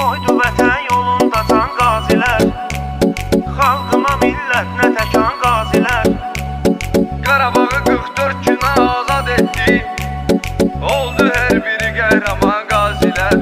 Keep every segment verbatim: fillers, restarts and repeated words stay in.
Qoydu vətən yolunda can qazilər, xalqına millətinə təkan qazilər. Qarabağı qırx dörd günə azad etdi, oldu hər biri qəhrəman qazilər.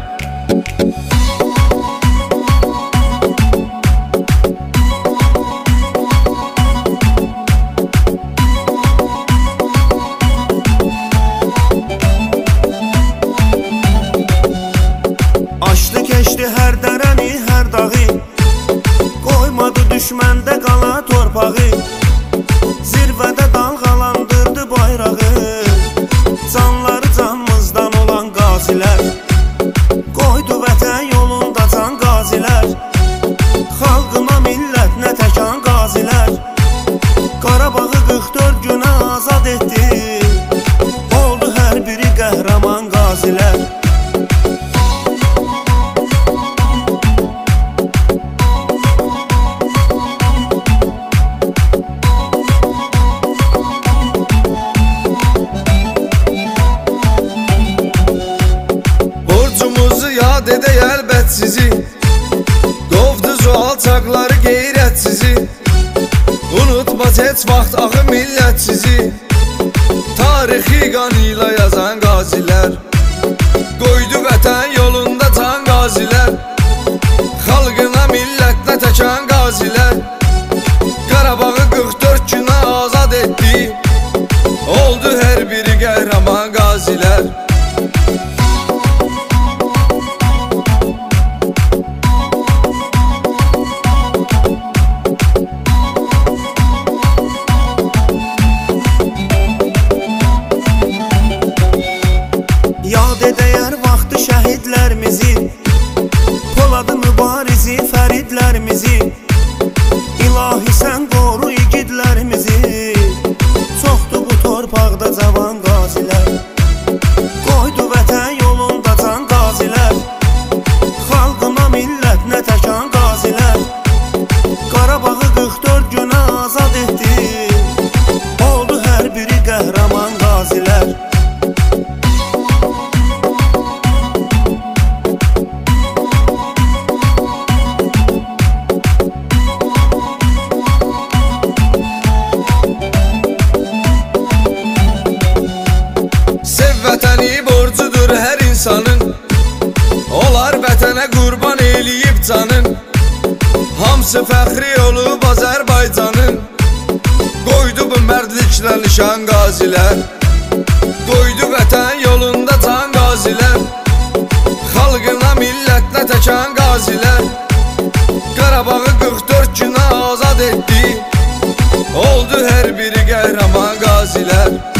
Açdı keçdi hər dərəni, hər dağı, qoymadı düşməndə qala torpağı. Zirvədə dalğalandırdı bayrağı, canları canımızdan olan qazilər. Qoydu vətən yolunda can qazilər, xalqına millətinə təkan qazilər. Qarabağı qırx dörd günə azad etdi, oldu hər biri qəhrəman qazilər. Yad edək əlbət sizi, qovduz o alçaqları qeyrət sizi. Unutmaz heç vaxt axı millət sizi, tarixi qanıyla yazan qazilər. Qoydu vətən yolunda can qazilər, xalqına millətinə təkan qazilər. Qarabağı qırx dörd günə azad etdi, oldu hər biri qəhrəman qazilər. Yad edəyər vaxtı şəhidlərimizi, Poladı mübarizi fəridlərimizi. İlahi sən qoru igidlərimizi, çoxdur bu torpaqda cavan qazilər. Qoydu vətən yolunda can qazilər, xalqına millətinə təkan qazilər. Qarabağı qırx dörd günə azad etdi, oldu hər biri qəhrəman qazilər. Vətəni borcudur hər insanın, olar vətənə qurban eləyib canın. Hamısı fəxri olub Azərbaycanın, qoydu bu mərdliklə nişan qazilər. Qoydu vətən yolunda can qazilər, xalqına millətinə təkan qazilər. Qarabağı qırx dörd günə azad etdi, oldu hər biri qəhrəman qazilər.